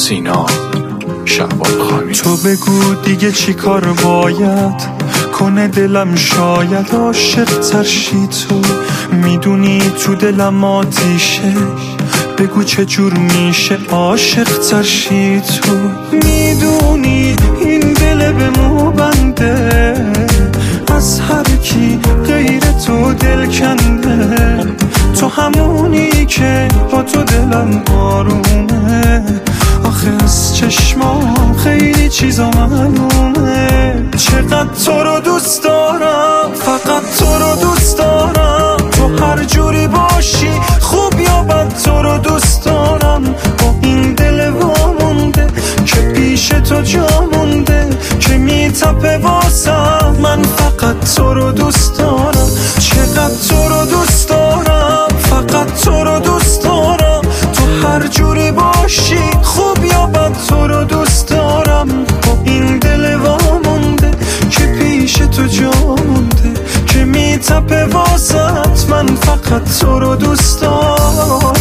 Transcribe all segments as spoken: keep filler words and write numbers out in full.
سینا شعبان خانی. تو بگو دیگه چی کار باید کنه دلم، شاید عاشق ترشی. تو میدونی تو دلم آتیشه، بگو چه جور میشه عاشق ترشی. تو میدونی این دل به مو بنده، از هر کی غیر تو دل کنده. تو همونی که با تو دلم آرومه، آخه از چشمام خیلی چیزا معلومه. چقدر تو رو دوست دارم، فقط تو رو دوست دارم. تو هر جوری باشی خوب یا بد تو رو دوست دارم. با این دل وامونده که پیش تو جا مونده، که میتپه واسم. من فقط تو رو دوست دارم، چقدر تو رو دوست دارم، فقط تو رو دوست دارم. تو هر جوری باشی خوب یا بد تو رو دوست دارم. با این دل وامونده که پیش تو جا مونده، که میتپه واسط. من فقط تو رو دوست دارم.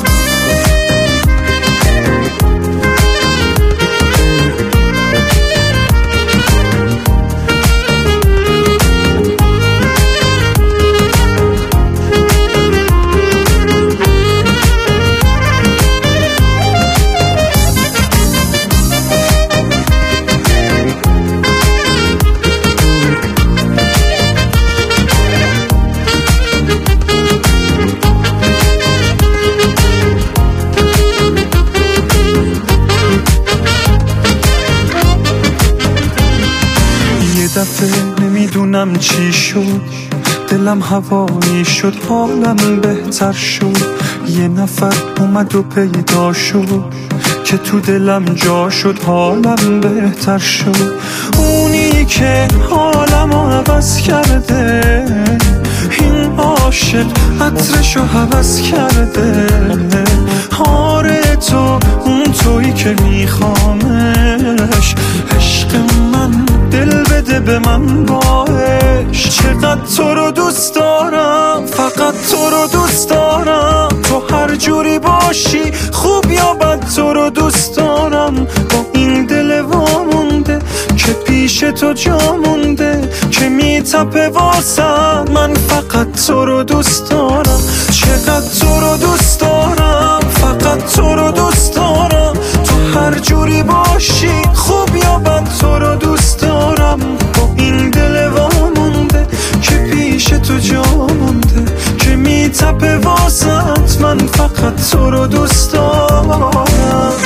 دفعه نمیدونم چی شد، دلم هوایی شد، حالم بهتر شد. یه نفر اومد و پیدا شد که تو دلم جا شد، حالم بهتر شد. اونی که حالمو عوض کرده، این عاشق عطرشو حوض کرده. آره تو اون تویی که میخوامش، عشق من دل بده به من باش. چقدر تو رو دوست دارم، فقط تو رو دوست دارم. تو هر جوری باشی خوب یا بد تو رو دوست دارم. با این دل وامونده که پیش تو جا مونده، که میتپه واسم. من فقط تو رو دوست دارم، چقدر تو رو دوست دارم، فقط تو رو دوست دارم. تو هر جوری باشی خوب یا بد تو رو دوست دارم. با این دل وامونده که پیش تو جا مونده، که میتپه واسط. من فقط تو رو دوست دارم.